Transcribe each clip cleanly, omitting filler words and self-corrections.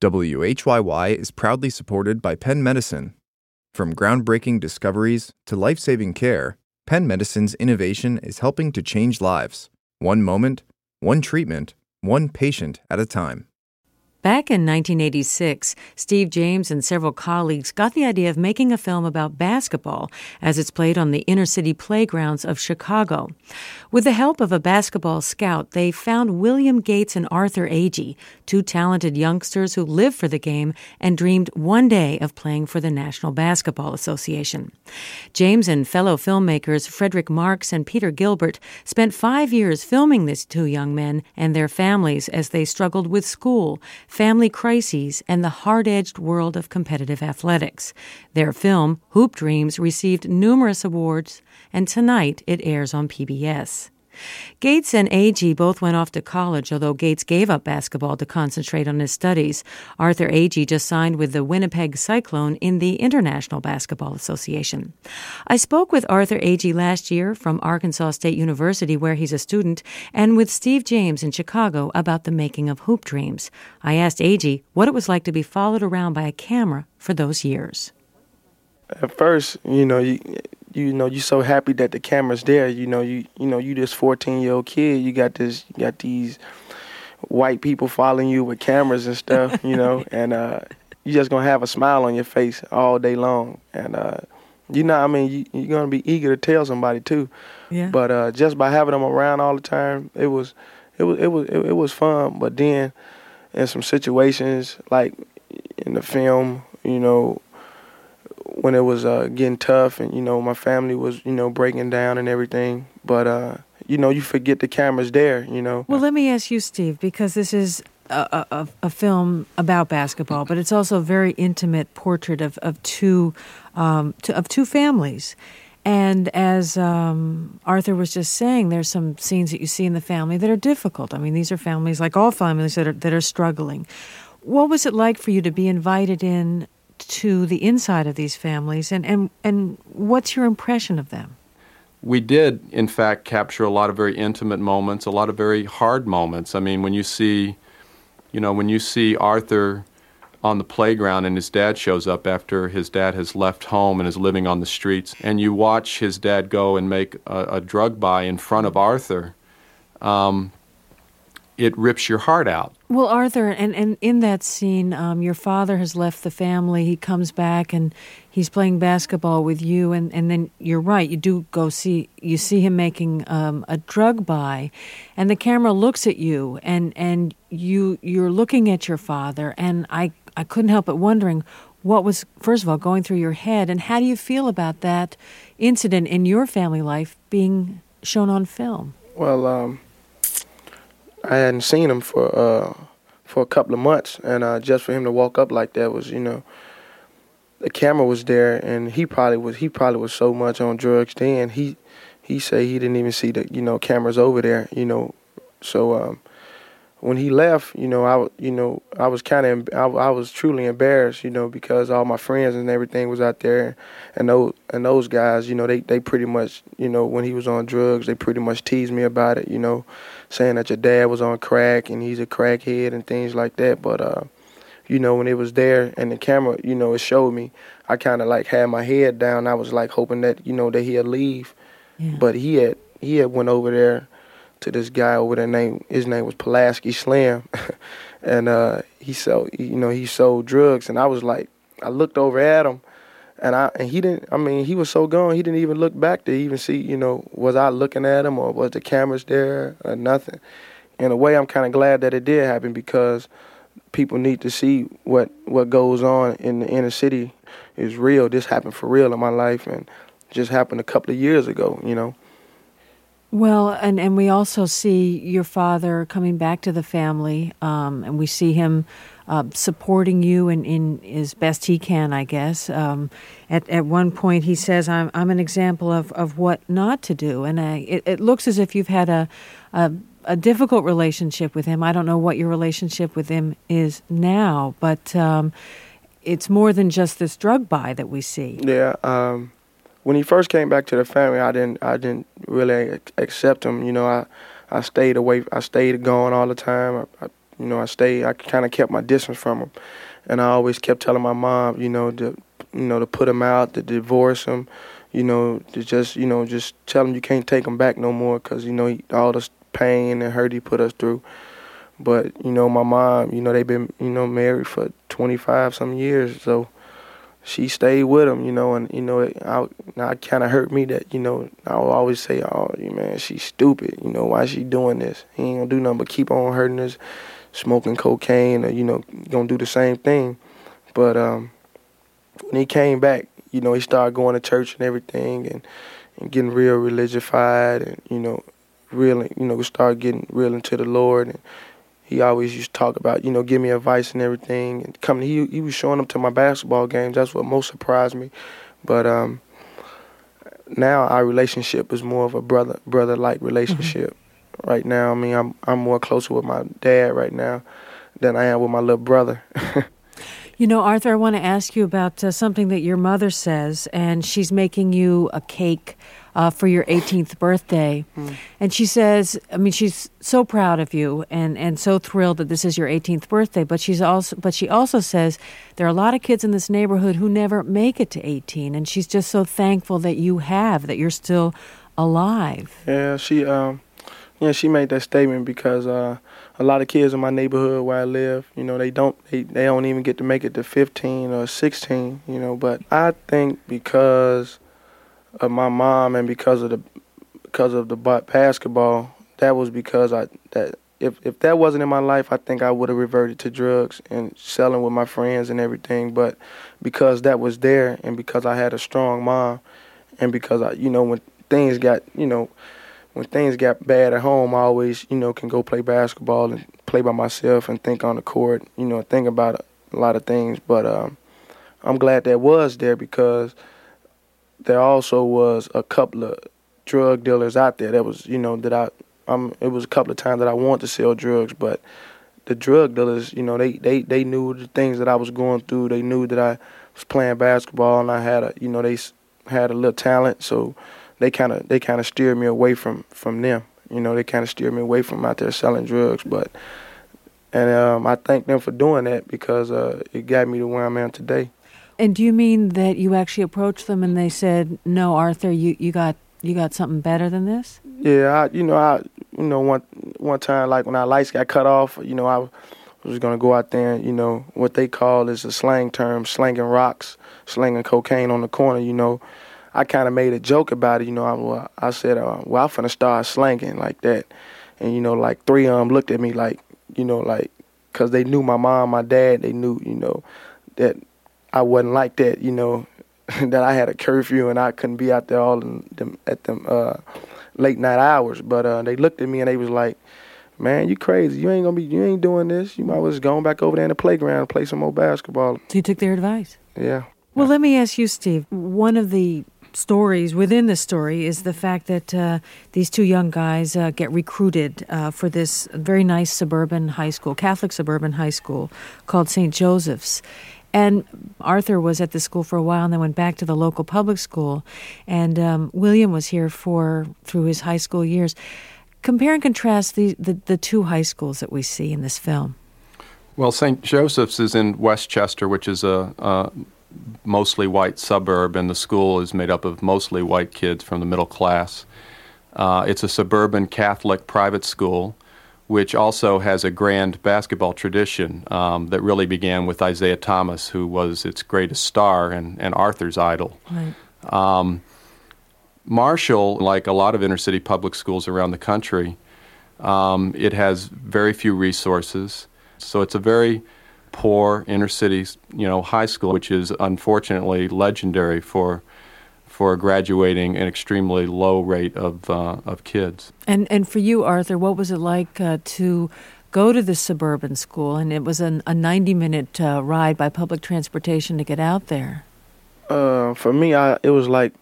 WHYY is proudly supported by Penn Medicine. From groundbreaking discoveries to life-saving care, Penn Medicine's innovation is helping to change lives. One moment, one treatment, one patient at a time. Back in 1986, Steve James and several colleagues got the idea of making a film about basketball as it's played on the inner-city playgrounds of Chicago. With the help of a basketball scout, they found William Gates and Arthur Agee, two talented youngsters who lived for the game and dreamed one day of playing for the National Basketball Association. James and fellow filmmakers Frederick Marks and Peter Gilbert spent 5 years filming these two young men and their families as they struggled with school, family crises, and the hard-edged world of competitive athletics. Their film, Hoop Dreams, received numerous awards, and tonight it airs on PBS. Gates and Agee both went off to college, although Gates gave up basketball to concentrate on his studies. Arthur Agee just signed with the Winnipeg Cyclone in the International Basketball Association. I spoke with Arthur Agee last year from Arkansas State University, where he's a student, and with Steve James in Chicago about the making of Hoop Dreams. I asked Agee what it was like to be followed around by a camera for those years. At first, you're so happy that the camera's there. You this 14-year-old kid. You got these white people following you with cameras and stuff. And you just gonna have a smile on your face all day long. And you're gonna be eager to tell somebody too. Yeah. But just by having them around all the time, it was fun. But then in some situations like in the film, when it was getting tough and, my family was, breaking down and everything. But, you forget the camera's there, Well, let me ask you, Steve, because this is a film about basketball, but it's also a very intimate portrait of two families. And as Arthur was just saying, there's some scenes that you see in the family that are difficult. I mean, these are families, like all families, that are struggling. What was it like for you to be invited in to the inside of these families, and what's your impression of them? We did, in fact, capture a lot of very intimate moments, a lot of very hard moments. I mean, when you see Arthur on the playground and his dad shows up after his dad has left home and is living on the streets, and you watch his dad go and make a drug buy in front of Arthur, it rips your heart out. Well, Arthur, and in that scene, your father has left the family. He comes back and he's playing basketball with you, and then you're right. You see him making a drug buy, and the camera looks at you, and you're looking at your father, and I couldn't help but wondering what was, first of all, going through your head, and how do you feel about that incident in your family life being shown on film? Well, I hadn't seen him for a couple of months, and just for him to walk up like that was, the camera was there, and he probably was so much on drugs then. He said he didn't even see the cameras over there, So when he left, I was truly embarrassed, because all my friends and everything was out there, and those guys, they pretty much, when he was on drugs, they pretty much teased me about it, saying that your dad was on crack and he's a crackhead and things like that. But when it was there and the camera, it showed me, I kind of like had my head down. I was like hoping that that he'd leave, yeah. But he had went over there to this guy over there. His name was Pulaski Slim, and he sold drugs. And I was like, I looked over at him, and he didn't. I mean, he was so gone, he didn't even look back to even see, was I looking at him or was the cameras there or nothing. In a way, I'm kind of glad that it did happen, because people need to see what goes on in the inner city is real. This happened for real in my life, and just happened a couple of years ago, Well, and we also see your father coming back to the family, and we see him supporting you in as best he can, I guess. At one point he says, I'm an example of what not to do. And it looks as if you've had a difficult relationship with him. I don't know what your relationship with him is now, but it's more than just this drug buy that we see. Yeah, when he first came back to the family, I didn't really accept him. I stayed away. I stayed gone all the time. You know, I kind of kept my distance from him, and I always kept telling my mom, to put him out, to divorce him, to just tell him you can't take him back no more, because all this pain and hurt he put us through. But my mom, they've been married for 25 some years, so she stayed with him, and it kind of hurt me that I would always say, oh man, she's stupid, why is she doing this? He ain't gonna do nothing but keep on hurting us, smoking cocaine, or gonna do the same thing. But when he came back, he started going to church and everything, and getting real religified, and really, started getting real into the Lord. And he always used to talk about, give me advice and everything. And he was showing up to my basketball games. That's what most surprised me. But now our relationship is more of a brother-like relationship. Mm-hmm. Right now, I mean, I'm more closer with my dad right now than I am with my little brother. Arthur, I want to ask you about something that your mother says, and she's making you a cake for your 18th birthday. And she says, she's so proud of you and so thrilled that this is your 18th birthday, but she also says there are a lot of kids in this neighborhood who never make it to 18, and she's just so thankful that that you're still alive. Yeah, she made that statement because a lot of kids in my neighborhood where I live, they don't even get to make it to 15 or 16, but I think because of my mom and because of the basketball, that was because if that wasn't in my life, I think I would have reverted to drugs and selling with my friends and everything. But because that was there, and because I had a strong mom, and because when things got bad at home, I always can go play basketball and play by myself and think on the court, think about a lot of things. But I'm glad that was there, because there also was a couple of drug dealers out there that was, it was a couple of times that I wanted to sell drugs, but the drug dealers, they knew the things that I was going through. They knew that I was playing basketball and I had they had a little talent, so they kind of steered me away from them. They kind of steered me away from out there selling drugs, and I thank them for doing that, because it got me to where I'm at today. And do you mean that you actually approached them and they said, "No, Arthur, you got something better than this"? Yeah, one time, like when our lights got cut off, I was gonna go out there and what they call is a slang term, slanging rocks, slanging cocaine on the corner. I kind of made a joke about it. I said, I'm finna start slanging like that, and like three of them looked at me like, because they knew my mom, my dad, they knew that I wasn't like that, that I had a curfew and I couldn't be out there at them late night hours. But they looked at me and they was like, "Man, you crazy. You ain't doing this. You might as well just go back over there in the playground and play some more basketball." So you took their advice? Yeah. Well, let me ask you, Steve. One of the stories within the story is the fact that these two young guys get recruited for this very nice Catholic suburban high school called St. Joseph's. And Arthur was at the school for a while and then went back to the local public school. And William was here through his high school years. Compare and contrast the two high schools that we see in this film. Well, St. Joseph's is in Westchester, which is a mostly white suburb, and the school is made up of mostly white kids from the middle class. It's a suburban Catholic private school, which also has a grand basketball tradition that really began with Isaiah Thomas, who was its greatest star and Arthur's idol. Right. Marshall, like a lot of inner-city public schools around the country, it has very few resources. So it's a very poor inner-city, high school, which is unfortunately legendary for graduating an extremely low rate of kids. And for you, Arthur, what was it like to go to this suburban school? And it was a 90-minute ride by public transportation to get out there. For me, it was like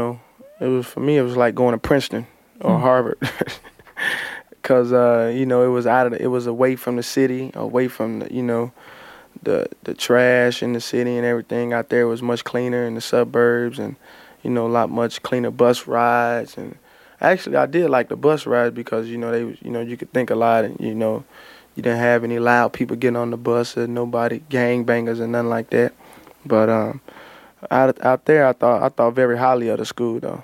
it was like going to Princeton or Harvard, because it was away from the city, away from the trash in the city and everything. Out there was much cleaner in the suburbs, and a lot much cleaner bus rides. And actually, I did like the bus rides because they you could think a lot, and You didn't have any loud people getting on the bus or nobody gangbangers and nothing like that. But out there, I thought very highly of the school, though.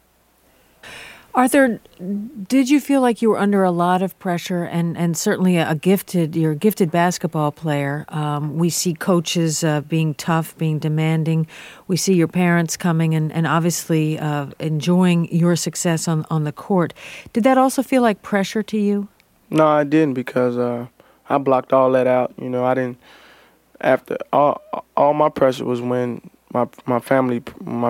Arthur, did you feel like you were under a lot of pressure and certainly you're a gifted basketball player? We see coaches being tough, being demanding. We see your parents coming and obviously enjoying your success on the court. Did that also feel like pressure to you? No, I didn't, because I blocked all that out. You know, I didn't. After all my pressure was when my family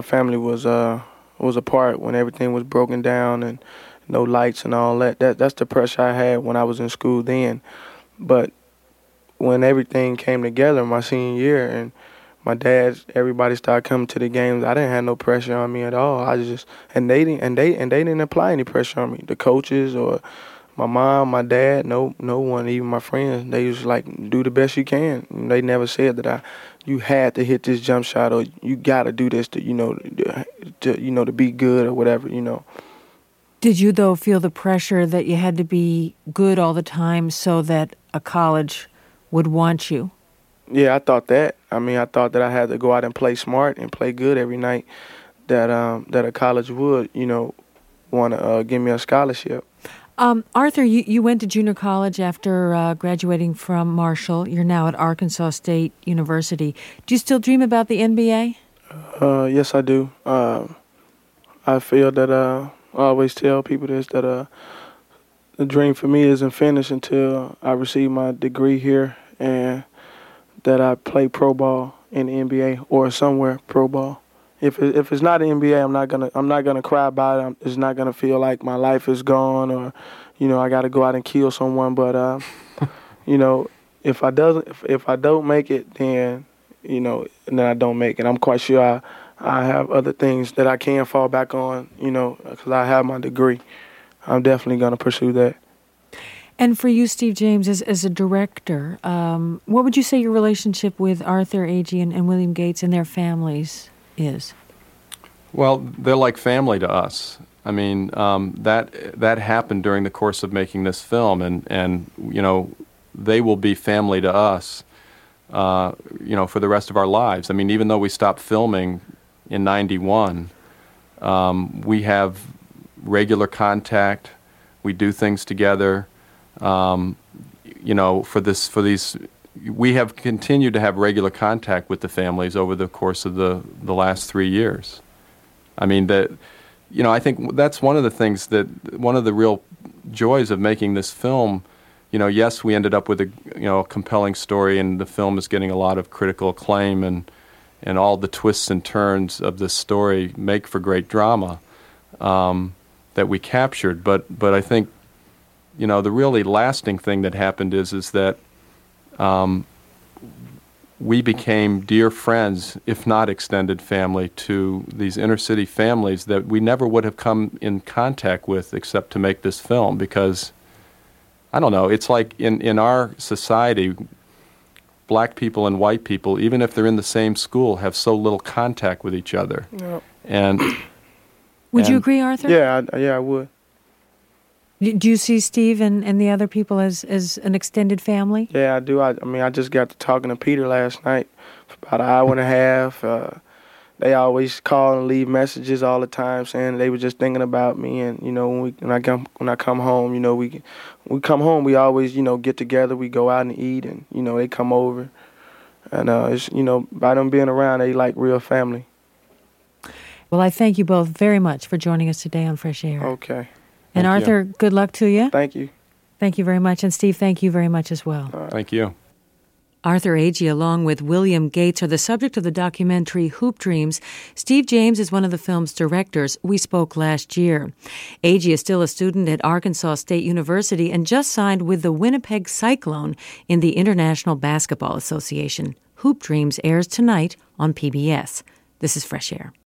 was apart, when everything was broken down and no lights and all that. That's the pressure I had when I was in school then. But when everything came together my senior year and my dad, everybody started coming to the games, I didn't have no pressure on me at all. I just and they didn't apply any pressure on me. The coaches or my mom, my dad, no one, even my friends, they was like, do the best you can. And they never said that you had to hit this jump shot or you got to do this to be good or whatever, you know. Did you, though, feel the pressure that you had to be good all the time so that a college would want you? Yeah, I thought that. I thought that I had to go out and play smart and play good every night, that a college would, want to give me a scholarship. Arthur, you went to junior college after graduating from Marshall. You're now at Arkansas State University. Do you still dream about the NBA? Yes, I do. I feel that I always tell people this, that the dream for me isn't finished until I receive my degree here and that I play pro ball in the NBA or somewhere pro ball. If it's not an NBA, I'm not gonna cry about it. It's not gonna feel like my life is gone or, I got to go out and kill someone. But if I don't make it, then then I don't make it. I'm quite sure I have other things that I can fall back on, because I have my degree. I'm definitely gonna pursue that. And for you, Steve James, as a director, what would you say your relationship with Arthur Agee and William Gates and their families is? Well, they're like family to us. That happened during the course of making this film, and they will be family to us, for the rest of our lives. Even though we stopped filming in '91, we have regular contact. We do things together. We have continued to have regular contact with the families over the course of the last 3 years. I think that's one of the things one of the real joys of making this film. Yes, we ended up with a compelling story, and the film is getting a lot of critical acclaim, and all the twists and turns of this story make for great drama that we captured. But I think the really lasting thing that happened is that we became dear friends, if not extended family, to these inner city families that we never would have come in contact with except to make this film. Because, I don't know, it's like in our society, black people and white people, even if they're in the same school, have so little contact with each other. Yep. And would you agree, Arthur? Yeah, I would. Do you see Steve and the other people as an extended family? Yeah, I do. I just got to talking to Peter last night for about an hour and a half. They always call and leave messages all the time saying they were just thinking about me. And when I come home, we come home. We always get together. We go out and eat, and they come over. And it's by them being around, they like real family. Well, I thank you both very much for joining us today on Fresh Air. Okay. And Arthur, good luck to you. Thank you. Thank you very much. And Steve, thank you very much as well. Right. Thank you. Arthur Agee, along with William Gates, are the subject of the documentary Hoop Dreams. Steve James is one of the film's directors. We spoke last year. Agee is still a student at Arkansas State University and just signed with the Winnipeg Cyclone in the International Basketball Association. Hoop Dreams airs tonight on PBS. This is Fresh Air.